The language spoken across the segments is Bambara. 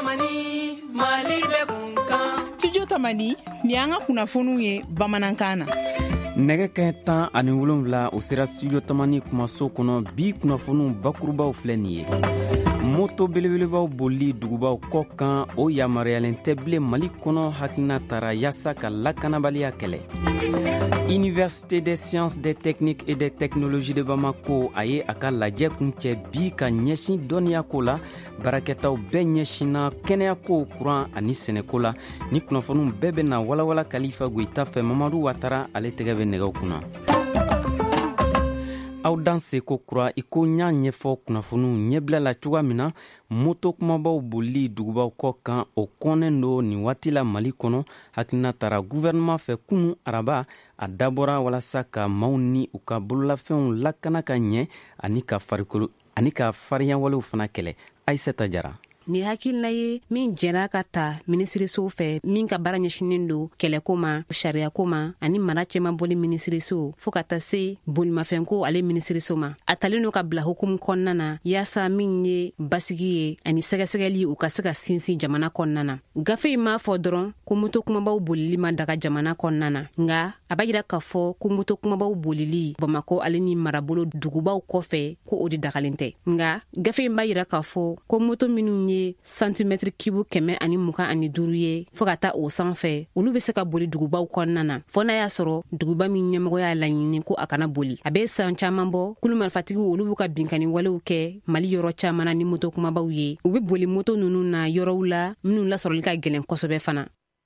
Tamani Mali be kunkan. Studio Tamani ni an ka kunnafoniw ye bamanankan na. Nɛgɛ kɛ 17 o sera Studio Tamani kumaso kɔnɔ bi kunnafoniw bakurubaw filɛ nin ye. Moto belebelebaw boli dugubaw kɔ kan o yamaruyalen tɛ bilen Mali kɔnɔ hakilina tara yasa ka lakanabaliya kɛlɛ. Université des sciences, des techniques et des technologies de Bamako a ye a ka lajɛ kuncɛ bi ka ɲɛsin dɔnniyako la barakɛtaw bɛɛ ɲɛsinna kɛnɛyako kuran ani sɛnɛko la ni kunnafoniw bɛɛ bɛna walawala Kalifa Goyita fɛ Mamadu Watara ale tɛgɛ bɛ nɛgɛw kunna. Aw dan seko kura iko ɲa ɲɛfɔ kunnafoniw ɲɛbila la cogoya min na moto kumabaw boli dugubaw kɔ kan o kɔnnen do nin waati la Mali kɔnɔ hakilina tara gouvernement fɛ kunu araba a dabɔra walasa ka maaw ni u ka bololafɛnw lakana ka ɲɛ ani ka fariyawalew fana kɛlɛ. Aissata Jara. Ni hakilina ye min jɛra ka ta minisiriso fɛ min ka baara ɲɛsinen do kɛlɛko ma sariyako ma ani mara cɛman boli minisiriso fɔɔ ka ta se bolimafɛnko ale minisiriso ma a talen no ka bila hukumu kɔnɔna na yaasa min ye basigi ye ani sɛgɛsɛgɛli u ka se ka sinsin jamana kɔnɔna na. Gafe m'a fɔ dɔrɔn ko moto kumabaw bolili ma daga jamana kɔnɔna na nga a b'a yira k'a fɔ ko moto kumabaw bolili Bamako ale ni marabolo dugubaw kɔfɛ ko o de dagalen tɛ nga gafe b'a yira k'a fɔ ko moto minnu ye santimètre kibu 125 ye fɔɔ ka taa o sanfɛ olu be se ka boli dugubaw kɔnɔna na fɔ n'a y'a sɔrɔ duguba min ɲɛmɔgɔ y'a laɲini ko a kana boli. A be san caaman bɔ kulu marifatigiw olu b'u ka binkani walew kɛ Mali yɔrɔ caaman na ni moto kumabaw ye u be boli moto nunu na yɔrɔw la minnu lasɔrɔli ka gwɛlɛn kosɛbɛ fana.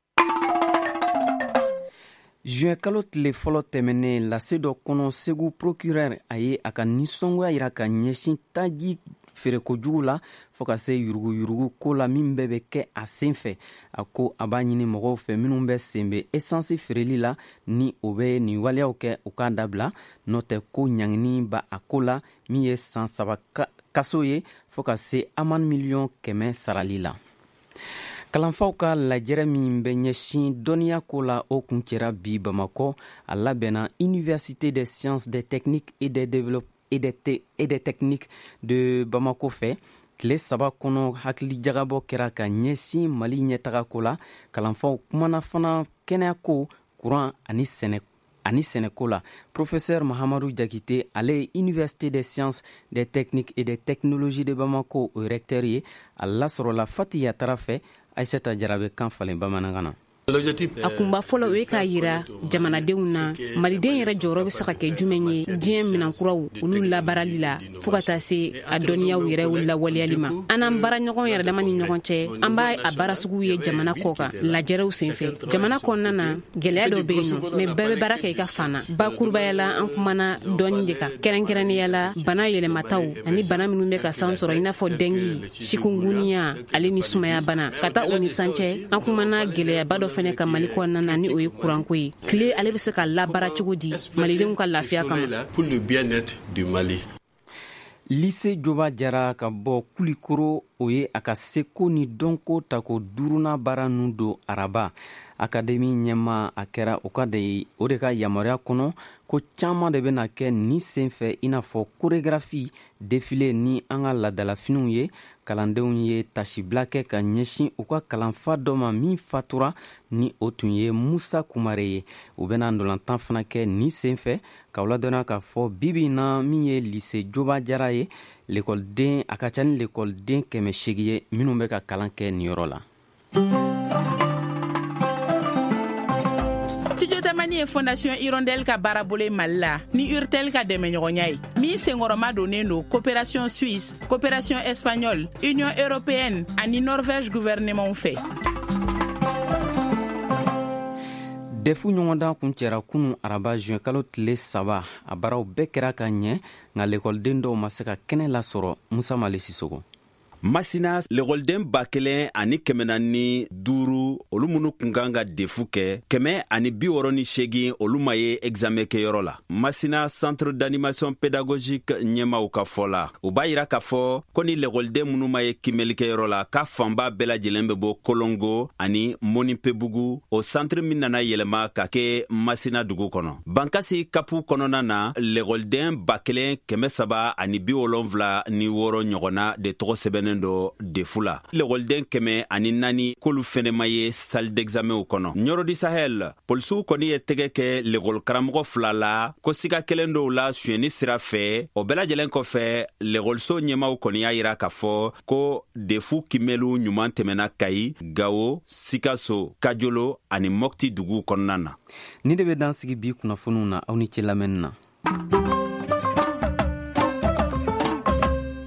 Juin kalo tile fɔlɔ tɛmɛnen lase dɔ kɔnɔ Segu procureur a ye a ka nisɔngoya yira ka ɲɛsin taji feerekojugu la fɔɔ ka se yuruguyurugu ko la min bɛɛ bɛ kɛ a sen fɛ. A ko a b'a ɲini mɔgɔw fɛ minnu bɛ sen bɛ essence feereli la ni o bɛ nin waleyaw kɛ u k'a dabila n'o tɛ ko ɲangini ba a ko la min ye san 3 kaso ye fɔɔ ka se amende miliyɔn 100 sarali la. Kalanfaw ka lajɛrɛ min bɛ ɲɛsin dɔnniyako la o kun cɛra bi Bamako a labɛnna Université des sciences, des techniques et des techniques de Bamako fɛ tile 3 kɔnɔ hakilijagabɔ kɛra ka ɲɛsin Mali ɲɛtagako la. Kalanfaw kumana fana kɛnɛyako kuran ani sɛnɛko la. Professeur Mahamadou Diakité ale ye Université des sciences, des techniques et des technologies de Bamako o recteur ye a lasɔrɔla Fati Yatara fɛ. Aissata Jara bɛ kan falen bamanankan na. A kunba fɔlɔ o ye k'a yira jamanadenw na maliden yɛrɛ jɔyɔrɔ bɛ se ka kɛ jumɛn ye diɲɛ minankuraw olu labarali la fɔɔ ka taa se a dɔnniyaw yɛrɛ lawaleyali ma. An n'an baara ɲɔgɔn yɛrɛ dama ni ɲɔgɔn cɛ an b'a a baara sugu ye jamana kɔ kan lajɛrɛw senfɛ. Jamana kɔnɔna na gɛlɛya dɔ bɛ yen nɔ mɛ bɛɛ bɛ baara kɛ i ka fan na. Bakurubaya la an kumana dɔɔni de kan kɛrɛnkɛrɛnnenya la bana yɛlɛmataw ani bana minnu bɛ ka san sɔrɔ i n'a fɔ dengi chikungunya ale ni sumaya bana ka taa o ni sancɛ an kumana gɛlɛyaba dɔ fɛnɛ ka Mali kɔnɔna na ni o ye kuranko ye. Tile ale bɛ se ka labara cogo di malidenw ka lafiya kama. Pour le bien-être du Mali. Lycée Joba Jara ka bɔ Kulikoro o ye a ka seko ni dɔnko tako 5nan baara nun don araba. Akademi ɲɛma a kɛra o de ka yamaruya kɔnɔ ko caaman de bena kɛ ni sen fɛ i n'a fɔ chorégraphie, défilé ni an ka ladalafiniw ye. Kalandenw ye tasibila kɛ ka ɲɛsin u ka kalanfa dɔ ma min fatura ni o tun ye Musa Kumare ye. U bena ndolantan fana kɛ ni sen fɛ k'aw ladɔnniya k'a fɔ bibi na min ye lycée Joba Jara ye l'école a ka ca ni l'école 800 ye minnu bɛ ka kalan kɛ nin yɔrɔ la. Studio Tamani ye Fondation Hirondelle ka baarabolo Mali la ni Urtel ka dɛmɛɲɔgɔnya ye min senkɔrɔma donnen do coopération suisse, coopération espagnole, Union européenne ani Norvège gouvernement fɛ. Defu ɲɔgɔndan kun cɛra kunu araba juin kalo tile 3 a baaraw bɛɛ kɛra ka ɲɛ nka lekɔliden dɔw ma se ka kɛnɛ lasɔrɔ. Musa Male Sisoko. Masina lekɔliden 1,405 olu minnu kun kan ka defu kɛ 168 olu ma ye examen kɛyɔrɔ la. Masina centre d'animation pédagogique ɲɛmaw ka fɔ la u b'a yira k'a fɔ ko ni lekɔliden minnu ma ye kimelikɛyɔrɔ la ka fanba bɛɛ lajɛlen bɛ bɔ Kolongo ani Monipebugu o centre min nana yɛlɛma ka kɛ Masina dugu kɔnɔ. Bankasi kapu kɔnɔna na lekɔliden 1,376 ɲɔgɔnna de tɔgɔ sɛbɛnnen sɛbɛnnen do defu la legolden kɛmɛ ani 4 k'olu fɛnɛma ye salle d'examenw kɔnɔ. Ɲɔrɔdi Sahel polisiw kɔni ye tɛgɛ kɛ legol karamɔgɔ 2 la ko siga kelen dɔw la suyɛni sira fɛ. O bɛɛ lajɛlen kɔfɛ legolso ɲɛmaw kɔni y'a yira k'a fɔ ko defu kimɛlu ɲuman tɛmɛna Kayi, Gawo, Sikaso, Kajolo ani Mopti dugu kɔnɔna na. Ni de bɛ dan sigi bi kunnafoniw na aw ni ce lamɛnni na.